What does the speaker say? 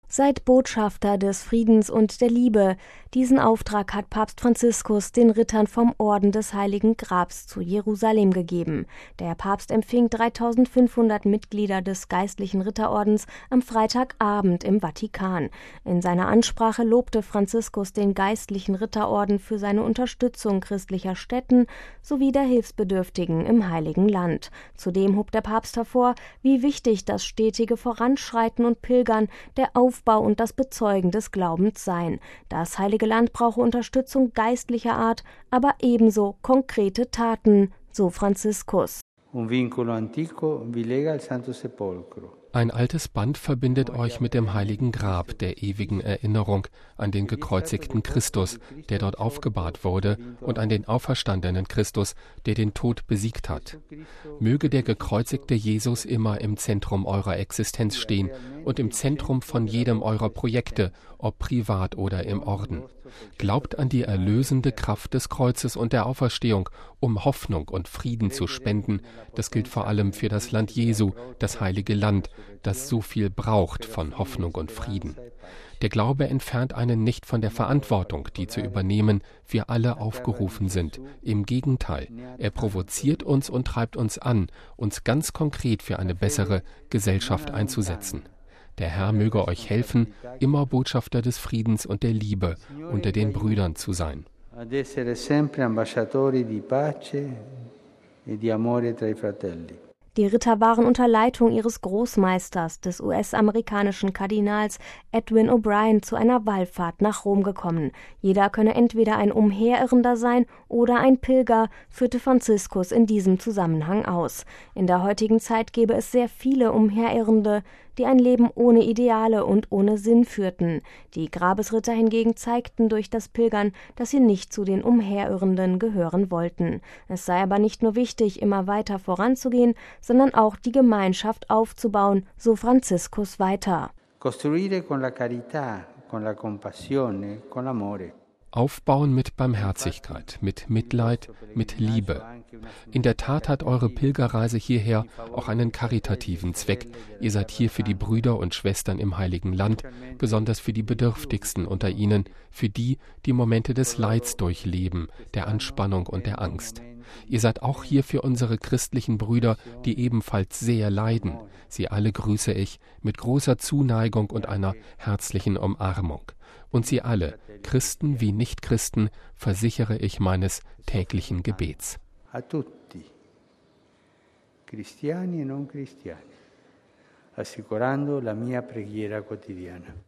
Seid Botschafter des Friedens und der Liebe. Diesen Auftrag hat Papst Franziskus den Rittern vom Orden des Heiligen Grabs zu Jerusalem gegeben. Der Papst empfing 3500 Mitglieder des geistlichen Ritterordens am Freitagabend im Vatikan. In seiner Ansprache lobte Franziskus den geistlichen Ritterorden für seine Unterstützung christlicher Städten sowie der Hilfsbedürftigen im Heiligen Land. Zudem hob der Papst hervor, wie wichtig das stetige Voranschreiten und Pilgern, der Aufbau und das Bezeugen des Glaubens seien. Das Heilige Land brauche Unterstützung geistlicher Art, aber ebenso konkrete Taten, so Franziskus. Un vincolo antico vi lega al Santo Sepolcro. Ein altes Band verbindet euch mit dem Heiligen Grab, der ewigen Erinnerung an den gekreuzigten Christus, der dort aufgebahrt wurde, und an den auferstandenen Christus, der den Tod besiegt hat. Möge der gekreuzigte Jesus immer im Zentrum eurer Existenz stehen und im Zentrum von jedem eurer Projekte, ob privat oder im Orden. Glaubt an die erlösende Kraft des Kreuzes und der Auferstehung, um Hoffnung und Frieden zu spenden. Das gilt vor allem für das Land Jesu, das Heilige Land, das so viel braucht von Hoffnung und Frieden. Der Glaube entfernt einen nicht von der Verantwortung, die zu übernehmen wir alle aufgerufen sind. Im Gegenteil, er provoziert uns und treibt uns an, uns ganz konkret für eine bessere Gesellschaft einzusetzen. Der Herr möge euch helfen, immer Botschafter des Friedens und der Liebe unter den Brüdern zu sein. Ad essere sempre ambasciatori di pace e di amore tra i fratelli. Die Ritter waren unter Leitung ihres Großmeisters, des US-amerikanischen Kardinals Edwin O'Brien, zu einer Wallfahrt nach Rom gekommen. Jeder könne entweder ein Umherirrender sein oder ein Pilger, führte Franziskus in diesem Zusammenhang aus. In der heutigen Zeit gäbe es sehr viele Umherirrende, die ein Leben ohne Ideale und ohne Sinn führten. Die Grabesritter hingegen zeigten durch das Pilgern, dass sie nicht zu den Umherirrenden gehören wollten. Es sei aber nicht nur wichtig, immer weiter voranzugehen, sondern auch die Gemeinschaft aufzubauen, so Franziskus weiter. Costruire con la carità, con la compassione, con l'amore. Aufbauen mit Barmherzigkeit, mit Mitleid, mit Liebe. In der Tat hat eure Pilgerreise hierher auch einen karitativen Zweck. Ihr seid hier für die Brüder und Schwestern im Heiligen Land, besonders für die Bedürftigsten unter ihnen, für die, die Momente des Leids durchleben, der Anspannung und der Angst. Ihr seid auch hier für unsere christlichen Brüder, die ebenfalls sehr leiden. Sie alle grüße ich mit großer Zuneigung und einer herzlichen Umarmung. Und sie alle, Christen wie Nichtchristen, versichere ich meines täglichen Gebets. A tutti, cristiani e non cristiani, assicurando la mia preghiera quotidiana.